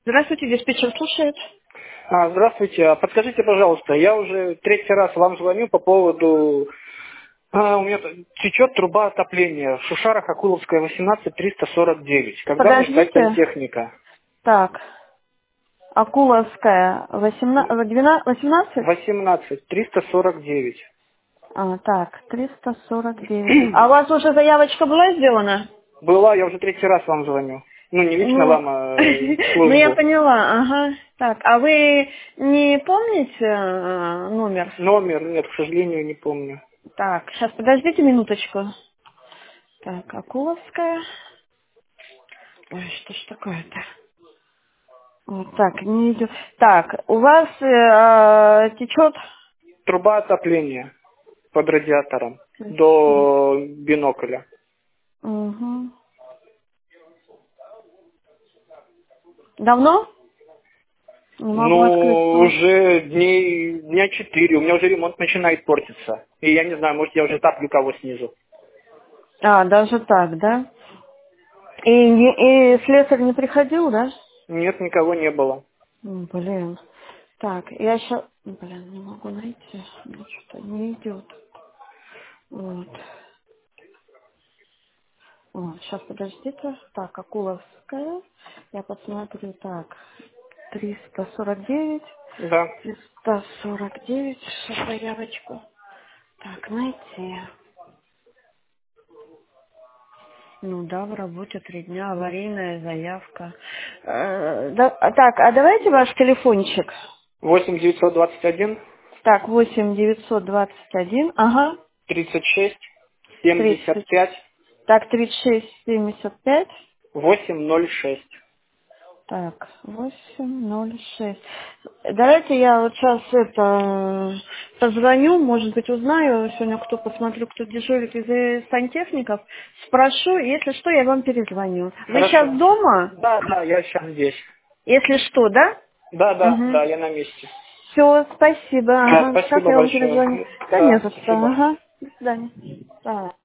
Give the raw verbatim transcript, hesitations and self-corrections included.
Здравствуйте, диспетчер слушает. А, Здравствуйте. А Подскажите, пожалуйста, я уже третий раз вам звоню по поводу... а, у меня тут течет труба отопления в Шушарах, Акуловская, восемнадцать, триста сорок девять. Когда мне ждать Подождите. сантехника? Так, Акуловская, восемнадцать, двенадцать, восемнадцать? восемнадцать, триста сорок девять. А, так, триста сорок девять. А у вас уже заявочка была сделана? Была, я уже третий раз вам звоню. Ну, не лично Ну, вам, а в ну я службу. поняла, ага. Так, а вы не помните э, номер? Номер, нет, к сожалению, не помню. Так, сейчас подождите минуточку. Так, Акуловская. Ой, что ж такое-то? Вот так, не идет. Так, у вас э, течет... Труба отопления под радиатором до бинокля. Угу. Давно? Не могу открыть Ну, вам. уже дней, дня четыре. У меня уже ремонт начинает портиться. И я не знаю, может, я уже таплю кого снизу. А, даже так, да? И, не- и слесарь не приходил, да? Нет, никого не было. М, Блин. Так, я сейчас... Блин, не могу найти. Мне что-то не идет. Вот. Вот, сейчас, подождите. Так, Акуловская. Я посмотрю. Так, триста сорок девять. Да. триста сорок девять. Сейчас заявочку. Так, найти. Ну да, в работе три дня, аварийная заявка. Э, да- а так, а давайте ваш телефончик. восемь девятьсот двадцать один Так, восемь девятьсот двадцать один, ага, тридцать шесть семьдесят тридцать, пять так, тридцать шесть семьдесят пять, восемь ноль шесть. так, восемь ноль шесть. Давайте я вот сейчас это позвоню, может быть, узнаю сегодня, кто, посмотрю, кто дежурит из э, сантехников, спрошу, если что, я вам перезвоню. Вы сейчас Хорошо. дома? Да, да, я сейчас здесь. Если что, да? Да, да, Угу. да, я на месте. Все, спасибо. Да, Ага. Сейчас спасибо я вам большое. перезвоню. Да не Да, за что. спасибо. Ага. До свидания. Да.